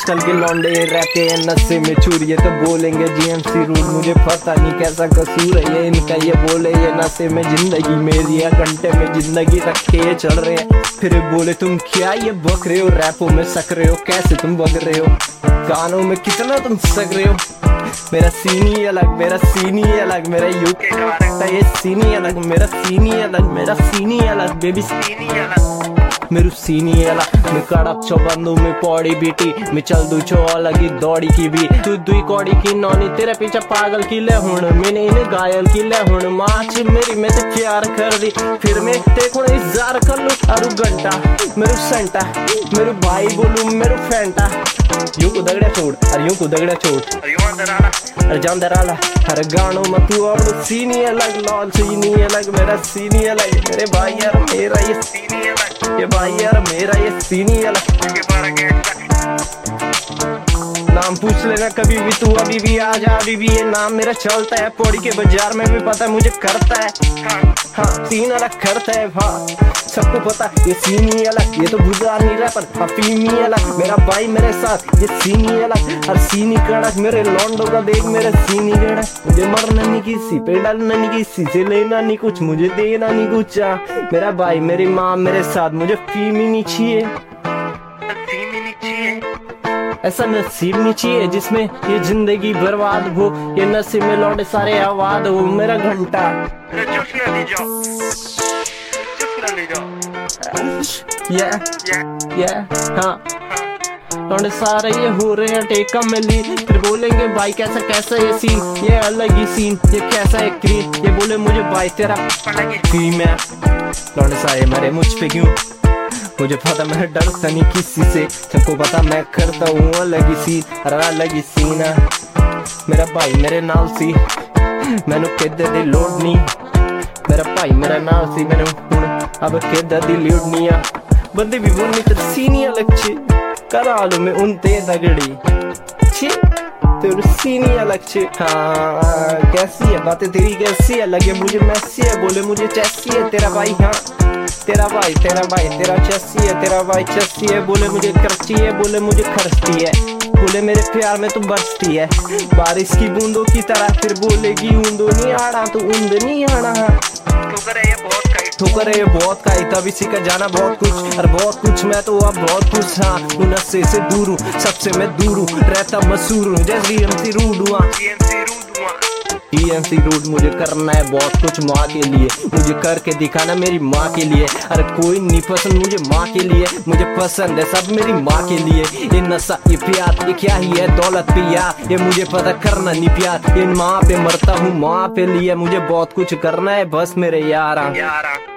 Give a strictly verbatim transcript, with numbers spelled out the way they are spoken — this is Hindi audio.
आजकल के लौंडे रहते हैं नशे में चूर, ये तो बोलेंगे जीएमसी रूल, मुझे पता नहीं कैसा कसूर है ये इनका, ये बोले ये नशे में जिंदगी मेरी है, घंटे में जिंदगी रखे ये चल रहे हैं, फिर बोले तुम क्या ये बक रहे हो, रैपों में सक रहे हो, कैसे तुम बग रहे हो, गानों में कितना तुम सक रहे हो, मेरा सीनी अलग, मेरा सीनी अलग, मेरा यूके का रखता है ये सीनी अलग, मेरा सीनी अलग, मेरा सीनी अलग, बेबी सीनी अलग, मेरू सीनी अलग, मैं कड़क छो बंदू में पौड़ी बीटी, मैं चल दू छो अलग ही दौड़ी की भी, तू दुई कौड़ी की नौनी तेरे पीछे पागल की ले हुण, मैंने इन्हें घायल की ले हुण, माच मेरी मैं ते प्यार कर दी, फिर मैं ते को इजार कर लूं अरु घंटा, मेरू सेंटा, मेरू भाई बोलू मेरू फैंटा, यूं को दगड़े छोड़, अरे यूं को दगड़े छोड़, अरे यूं अंदर आला, अरे जान अंदर आला, हर गानों में तू अब सीनी अलग, लॉल सीनी अलग, मेरा सीनी अलग, मेरे भाई यार मेरा ये सीनी अलग, ये भाई यार मेरा ये सीनी अलग, नाम पूछ लेना कभी भी तू, अभी भी आ जा, अभी भी ये नाम मेरा चलता है, पौड़ी के बाजार में भी पता है मुझे करता है, हाँ हाँ सीन अलग करता है, हाँ सबको पता ये सीनी अलग, ये तो बुझा नहीं रहा पर अफीमी अलग, मेरा भाई मेरे साथ ये सीनी अलग, और सीनी कड़क मेरे लौंडों का देख मेरे सीनी कड़क, मुझे मरना नहीं किसी पे डालना नहीं किसी से लेना नहीं कुछ, मुझे देना नहीं कुछ, मेरा भाई मेरी माँ मेरे साथ, मुझे फीमी नहीं चाहिए, ऐसा नसीब नहीं चाहिए जिसमें ये जिंदगी बर्बाद हो, ये नसीब में लौटे सारे आवाज हो, मेरा घंटा या या हाँ लौटे सारे ये हो रहे हैं टेका मिली, फिर बोलेंगे भाई कैसा कैसा ये सीन, ये अलग ही सीन, ये कैसा है क्रीम, ये बोले मुझे भाई तेरा फीम है, लौटे सारे मेरे मुझ पे क्यों, मुझे पता मैं डरता नहीं किसी से, सबको पता मैं करता हूँ अलग ही सीन, अरे अलग ही सीन है, मेरा भाई मेरे नाल सी, मैनू किधर दी लोड नहीं, मेरा भाई मेरा नाल सी, मैनू हुण अब किधर दी लोड नहीं है, बंदे भी बोलनी तेरे सीनी अलग छे, करा लो मैं उन ते तगड़ी छे, तेरे सीनी अलग छे, हाँ कैसी है बातें तेरी कैसी है, लगे मुझे मैसी है, बोले मुझे चैसी है, तेरा भाई हाँ तेरा भाई तेरा भाई तेरा चस्सी है, तेरा भाई चस्सी है, बोले मुझे करची है, बोले मुझे खर्चती है, बोले मेरे प्यार में तू बरसती है बारिश की बूंदों की तरह, फिर बोलेगी ऊंदो नहीं आना तो ऊंद नहीं आना, ठोकर है ये बहुत काई, ठोकर है ये बहुत काई, तभी सीखा जाना बहुत कुछ और बहुत कुछ, मैं तो अब बहुत कुछ, हाँ हूँ नशे से दूर हूँ, सबसे मैं दूर हूँ, रहता मशहूर हूँ जैसे डीएमसी रूड हुआ, डीएमसी रूट, मुझे करना है बहुत कुछ माँ के लिए, मुझे करके दिखाना मेरी माँ के लिए, अरे कोई नहीं पसंद मुझे माँ के लिए, मुझे पसंद है सब मेरी माँ के लिए, ये नशा ये प्यार ये क्या ही है दौलत पे यार, ये मुझे पता करना नहीं प्यार, ये माँ पे मरता हूँ माँ पे लिए, मुझे बहुत कुछ करना है बस मेरे यारा।